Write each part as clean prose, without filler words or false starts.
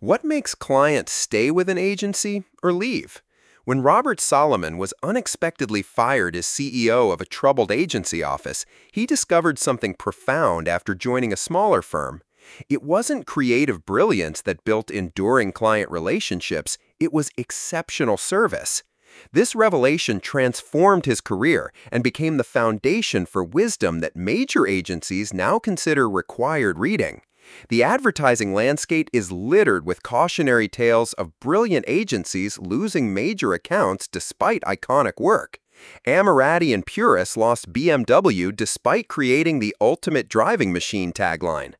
What makes clients stay with an agency or leave? When Robert Solomon was unexpectedly fired as CEO of a troubled agency office, he discovered something profound after joining a smaller firm. It wasn't creative brilliance that built enduring client relationships, it was exceptional service. This revelation transformed his career and became the foundation for wisdom that major agencies now consider required reading. The advertising landscape is littered with cautionary tales of brilliant agencies losing major accounts despite iconic work. Ammirati and Puris lost BMW despite creating the ultimate driving machine tagline.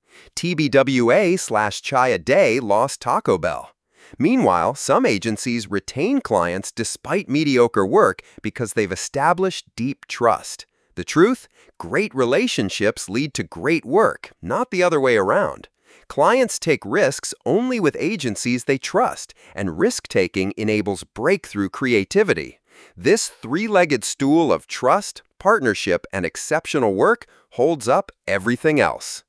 TBWA/Chai a Day lost Taco Bell. Meanwhile, some agencies retain clients despite mediocre work because they've established deep trust. The truth? Great relationships lead to great work, not the other way around. Clients take risks only with agencies they trust, and risk-taking enables breakthrough creativity. This three-legged stool of trust, partnership, and exceptional work holds up everything else.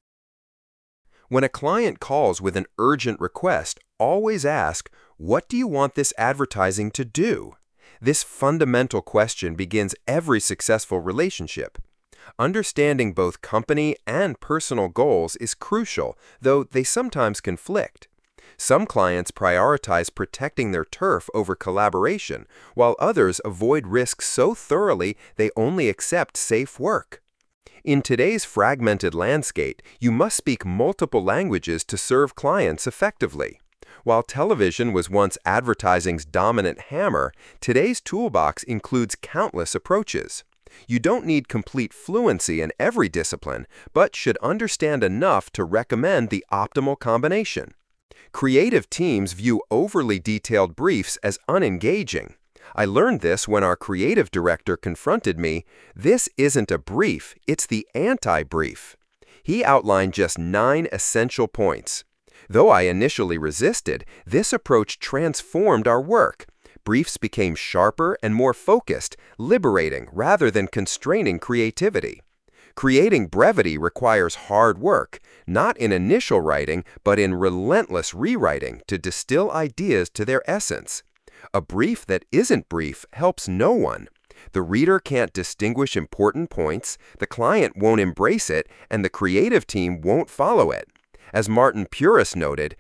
When a client calls with an urgent request, always ask, "What do you want this advertising to do?" This fundamental question begins every successful relationship. Understanding both company and personal goals is crucial, though they sometimes conflict. Some clients prioritize protecting their turf over collaboration, while others avoid risks so thoroughly they only accept safe work. In today's fragmented landscape, you must speak multiple languages to serve clients effectively. While television was once advertising's dominant hammer, today's toolbox includes countless approaches. You don't need complete fluency in every discipline, but should understand enough to recommend the optimal combination. Creative teams view overly detailed briefs as unengaging. I learned this when our creative director confronted me. "This isn't a brief, it's the anti-brief." He outlined just 9 essential points. Though I initially resisted, this approach transformed our work. Briefs became sharper and more focused, liberating rather than constraining creativity. Creating brevity requires hard work, not in initial writing, but in relentless rewriting to distill ideas to their essence. A brief that isn't brief helps no one. The reader can't distinguish important points, the client won't embrace it, and the creative team won't follow it. As Martin Puris noted,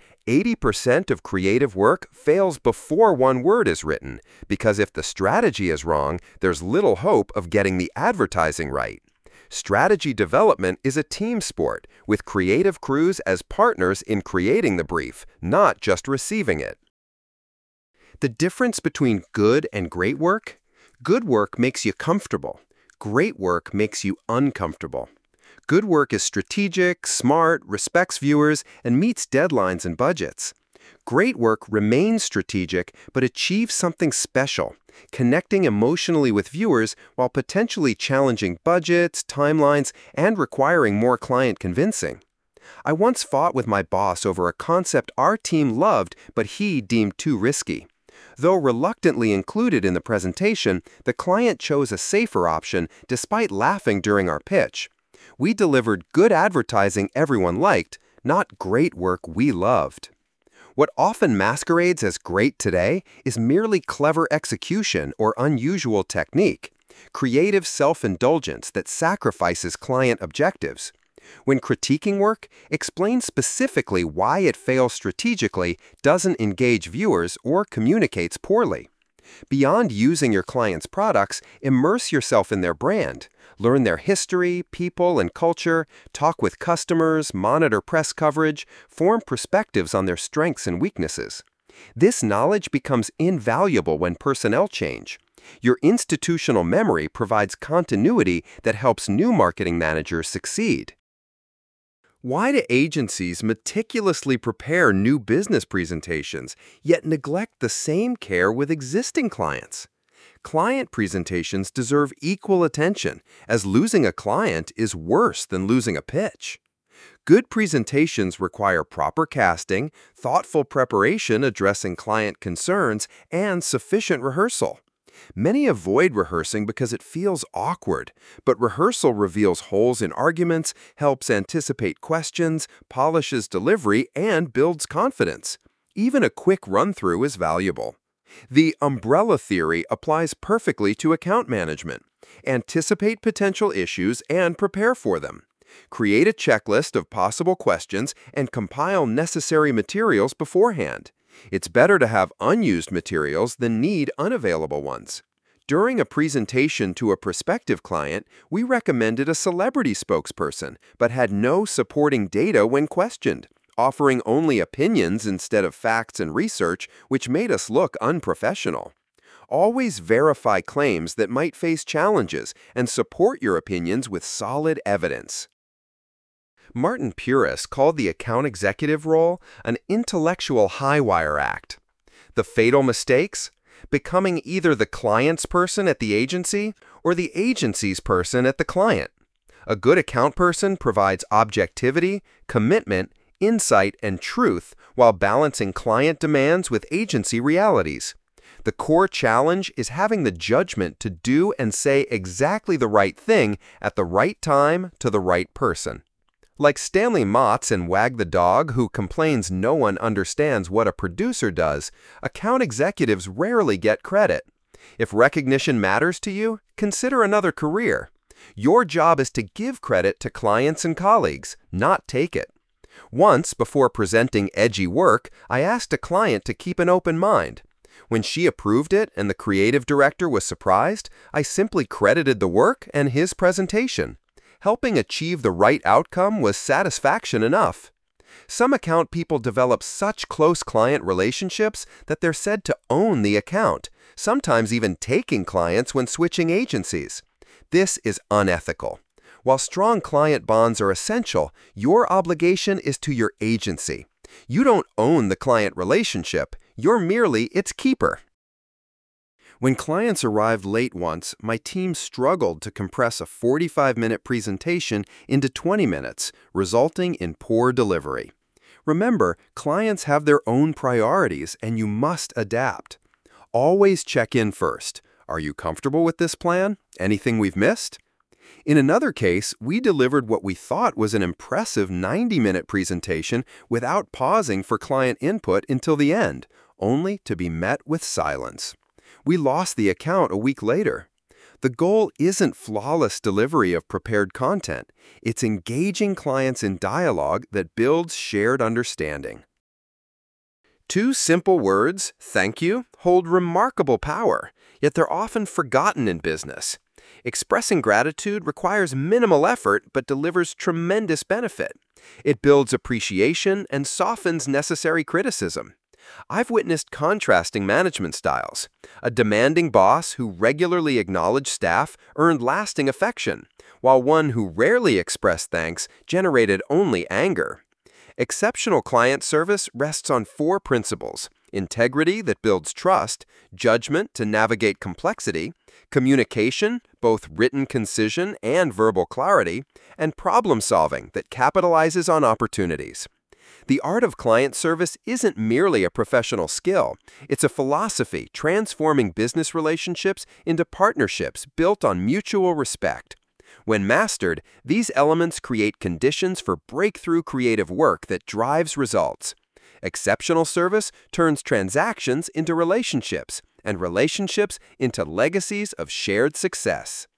80% of creative work fails before one word is written, because if the strategy is wrong, there's little hope of getting the advertising right. Strategy development is a team sport, with creative crews as partners in creating the brief, not just receiving it. The difference between good and great work? Good work makes you comfortable. Great work makes you uncomfortable. Good work is strategic, smart, respects viewers, and meets deadlines and budgets. Great work remains strategic, but achieves something special, connecting emotionally with viewers while potentially challenging budgets, timelines, and requiring more client convincing. I once fought with my boss over a concept our team loved, but he deemed too risky. Though reluctantly included in the presentation, the client chose a safer option despite laughing during our pitch. We delivered good advertising everyone liked, not great work we loved. What often masquerades as great today is merely clever execution or unusual technique, creative self-indulgence that sacrifices client objectives. When critiquing work, explain specifically why it fails strategically, doesn't engage viewers, or communicates poorly. Beyond using your client's products, immerse yourself in their brand. Learn their history, people, and culture, talk with customers, monitor press coverage, form perspectives on their strengths and weaknesses. This knowledge becomes invaluable when personnel change. Your institutional memory provides continuity that helps new marketing managers succeed. Why do agencies meticulously prepare new business presentations, yet neglect the same care with existing clients? Client presentations deserve equal attention, as losing a client is worse than losing a pitch. Good presentations require proper casting, thoughtful preparation addressing client concerns, and sufficient rehearsal. Many avoid rehearsing because it feels awkward, but rehearsal reveals holes in arguments, helps anticipate questions, polishes delivery, and builds confidence. Even a quick run-through is valuable. The umbrella theory applies perfectly to account management. Anticipate potential issues and prepare for them. Create a checklist of possible questions and compile necessary materials beforehand. It's better to have unused materials than need unavailable ones. During a presentation to a prospective client, we recommended a celebrity spokesperson, but had no supporting data when questioned, offering only opinions instead of facts and research, which made us look unprofessional. Always verify claims that might face challenges and support your opinions with solid evidence. Martin Puris called the account executive role an intellectual high-wire act. The fatal mistakes? Becoming either the client's person at the agency or the agency's person at the client. A good account person provides objectivity, commitment, insight, and truth while balancing client demands with agency realities. The core challenge is having the judgment to do and say exactly the right thing at the right time to the right person. Like Stanley Motz in Wag the Dog, who complains no one understands what a producer does, account executives rarely get credit. If recognition matters to you, consider another career. Your job is to give credit to clients and colleagues, not take it. Once, before presenting edgy work, I asked a client to keep an open mind. When she approved it and the creative director was surprised, I simply credited the work and his presentation. Helping achieve the right outcome was satisfaction enough. Some account people develop such close client relationships that they're said to own the account, sometimes even taking clients when switching agencies. This is unethical. While strong client bonds are essential, your obligation is to your agency. You don't own the client relationship, you're merely its keeper. When clients arrived late once, my team struggled to compress a 45-minute presentation into 20 minutes, resulting in poor delivery. Remember, clients have their own priorities, and you must adapt. Always check in first. Are you comfortable with this plan? Anything we've missed? In another case, we delivered what we thought was an impressive 90-minute presentation without pausing for client input until the end, only to be met with silence. We lost the account a week later. The goal isn't flawless delivery of prepared content. It's engaging clients in dialogue that builds shared understanding. Two simple words, thank you, hold remarkable power, yet they're often forgotten in business. Expressing gratitude requires minimal effort but delivers tremendous benefit. It builds appreciation and softens necessary criticism. I've witnessed contrasting management styles. A demanding boss who regularly acknowledged staff earned lasting affection, while one who rarely expressed thanks generated only anger. Exceptional client service rests on 4 principles: integrity that builds trust, judgment to navigate complexity, communication, both written concision and verbal clarity, and problem-solving that capitalizes on opportunities. The art of client service isn't merely a professional skill. It's a philosophy transforming business relationships into partnerships built on mutual respect. When mastered, these elements create conditions for breakthrough creative work that drives results. Exceptional service turns transactions into relationships, and relationships into legacies of shared success.